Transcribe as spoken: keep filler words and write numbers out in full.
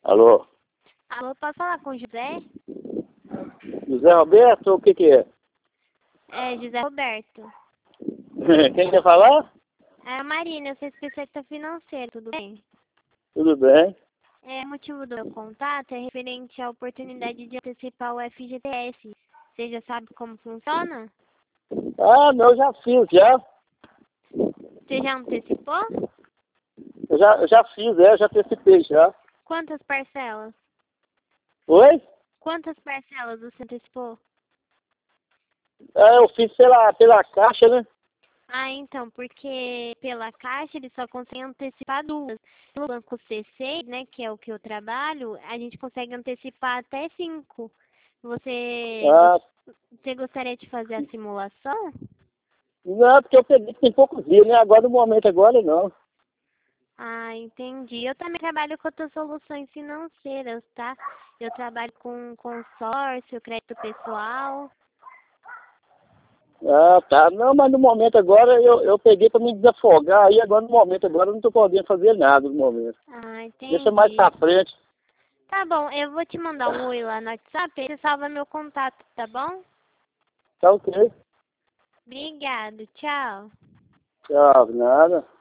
Alô? Alô, posso falar com o José? José Roberto, o que que é? É, José Roberto. Quem quer falar? É a Marina, eu sou especialista financeira, tudo bem? Tudo bem. É, o motivo do meu contato é referente à oportunidade de antecipar o F G T S. Você já sabe como funciona? Ah, não, eu já fiz, já. Você já antecipou? Eu já, eu já fiz, é, eu já antecipei, já. Quantas parcelas? Oi? Quantas parcelas você antecipou? É, eu fiz pela, pela caixa, né? Ah, então, porque pela Caixa eles só conseguem antecipar duas. No Banco C C, né, que é o que eu trabalho, a gente consegue antecipar até cinco. Você, Ah, gos- você gostaria de fazer a simulação? não, porque eu peguei tem poucos dias, né? Agora, no momento agora, não. Ah, entendi. Eu também trabalho com outras soluções financeiras, tá? Eu trabalho com consórcio, crédito pessoal. Ah, tá. Não, mas no momento agora eu, eu peguei para me desafogar, aí agora no momento agora eu não tô podendo fazer nada no momento. Ah, Deixa mais entendi. pra frente. Tá bom, eu vou te mandar um oi lá no WhatsApp, aí você salva meu contato, tá bom? Tá ok. Obrigado, tchau. Tchau, nada.